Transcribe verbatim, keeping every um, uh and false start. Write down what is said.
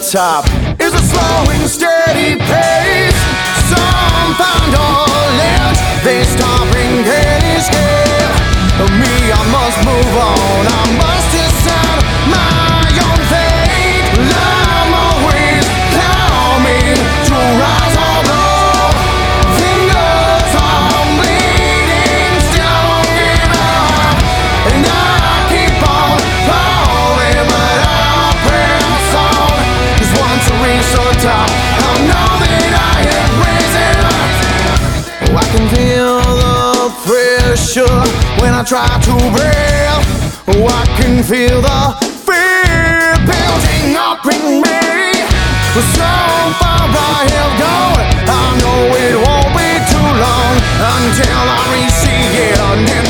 top. Is a slow and steady pace. Some find all else, they stop bringing escape. Me, I must move on, I must decide my own fate. I'm always climbing to rise or blow. Fingers are bleeding, still won't give up. And I keep on falling, but I'll press on. 'Cause once I reach the top, I'll know that I am raising up. Oh, I can feel the pressure when I try to breathe. Oh, I can feel the fear building up in me. So far I have gone, I know it won't be too long until I reach the end.